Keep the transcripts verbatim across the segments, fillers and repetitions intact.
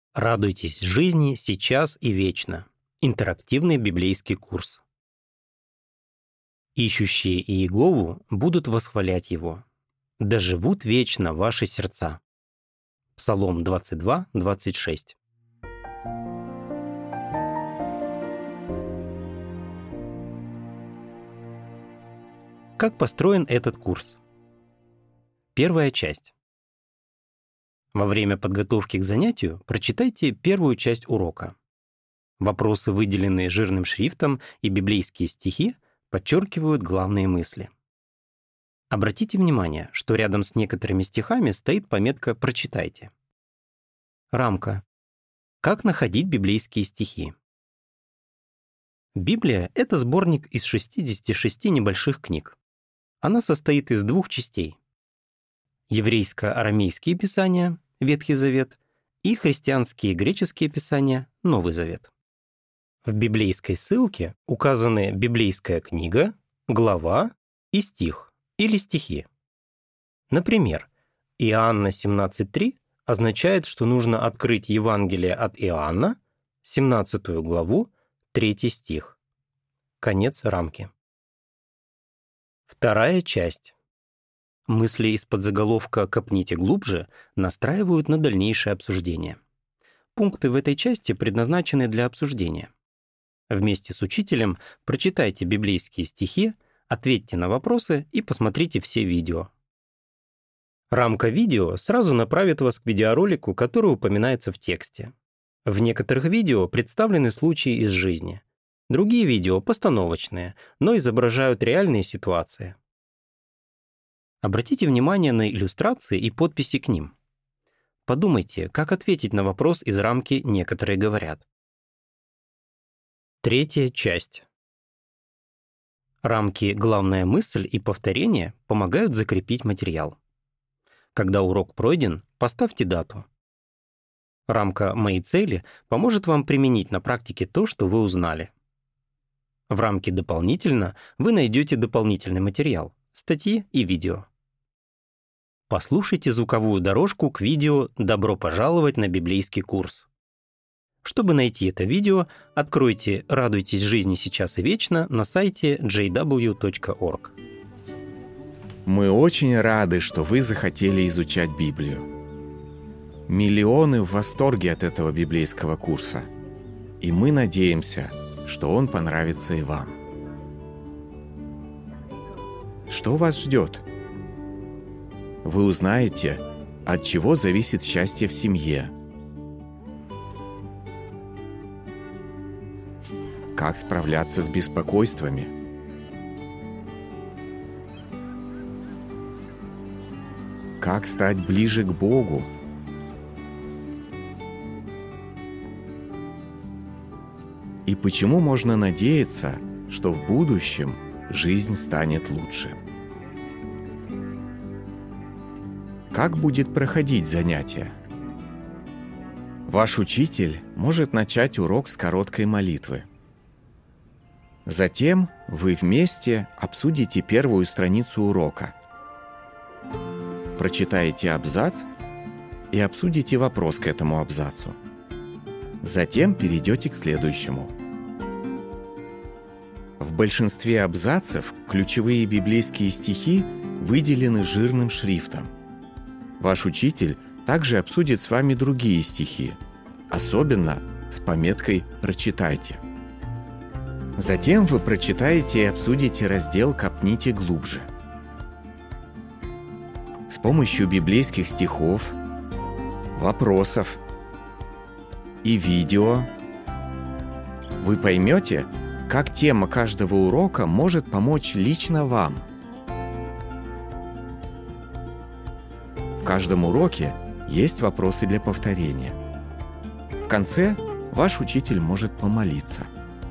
Радуйтесь жизни сейчас и вечно. Интерактивный библейский курс. Ищущие Иегову будут восхвалять Его. Да живут вечно ваши сердца. Псалом двадцать два, двадцать шесть. Как построен этот курс? Первая часть. Во время подготовки к занятию прочитайте первую часть урока. Вопросы, выделенные жирным шрифтом, и библейские стихи подчеркивают главные мысли. Обратите внимание, что рядом с некоторыми стихами стоит пометка «Прочитайте». Рамка. Как находить библейские стихи? Библия — это сборник из шестидесяти шести небольших книг. Она состоит из двух частей. Еврейско-арамейские писания, Ветхий Завет, и христианские греческие писания, Новый Завет. В библейской ссылке указаны библейская книга, глава и стих или стихи. Например, Иоанна семнадцать три означает, что нужно открыть Евангелие от Иоанна, семнадцатую главу, третий стих. Конец рамки. Вторая часть. Мысли из-под заголовка «Копните глубже» настраивают на дальнейшее обсуждение. Пункты в этой части предназначены для обсуждения. Вместе с учителем прочитайте библейские стихи, ответьте на вопросы и посмотрите все видео. Рамка видео сразу направит вас к видеоролику, который упоминается в тексте. В некоторых видео представлены случаи из жизни. Другие видео постановочные, но изображают реальные ситуации. Обратите внимание на иллюстрации и подписи к ним. Подумайте, как ответить на вопрос из рамки «Некоторые говорят». Третья часть. Рамки «Главная мысль» и «Повторение» помогают закрепить материал. Когда урок пройден, поставьте дату. Рамка «Мои цели» поможет вам применить на практике то, что вы узнали. В рамке «Дополнительно» вы найдете дополнительный материал, статьи и видео. Послушайте звуковую дорожку к видео «Добро пожаловать на библейский курс». Чтобы найти это видео, откройте «Радуйтесь жизни сейчас и вечно» на сайте джей дабл ю точка орг. Мы очень рады, что вы захотели изучать Библию. Миллионы в восторге от этого библейского курса. И мы надеемся, что он понравится и вам. Что вас ждет? Вы узнаете, от чего зависит счастье в семье, как справляться с беспокойствами, как стать ближе к Богу, и почему можно надеяться, что в будущем жизнь станет лучше. Как будет проходить занятие? Ваш учитель может начать урок с короткой молитвы. Затем вы вместе обсудите первую страницу урока, прочитаете абзац и обсудите вопрос к этому абзацу. Затем перейдете к следующему. В большинстве абзацев ключевые библейские стихи выделены жирным шрифтом. Ваш учитель также обсудит с вами другие стихи, особенно с пометкой «Прочитайте». Затем вы прочитаете и обсудите раздел «Копните глубже». С помощью библейских стихов, вопросов и видео вы поймете, как тема каждого урока может помочь лично вам. В каждом уроке есть вопросы для повторения. В конце ваш учитель может помолиться.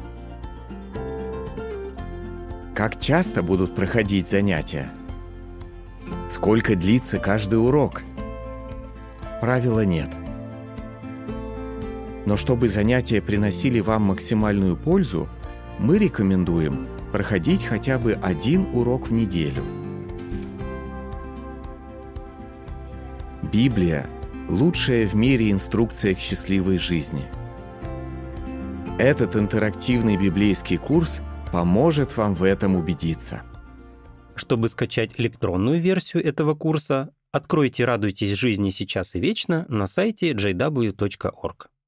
Как часто будут проходить занятия? Сколько длится каждый урок? Правила нет. Но чтобы занятия приносили вам максимальную пользу, мы рекомендуем проходить хотя бы один урок в неделю. Библия лучшая в мире инструкция к счастливой жизни. Этот интерактивный библейский курс поможет вам в этом убедиться. Чтобы скачать электронную версию этого курса, откройте «Радуйтесь жизни сейчас и вечно» на сайте джей дабл ю точка орг.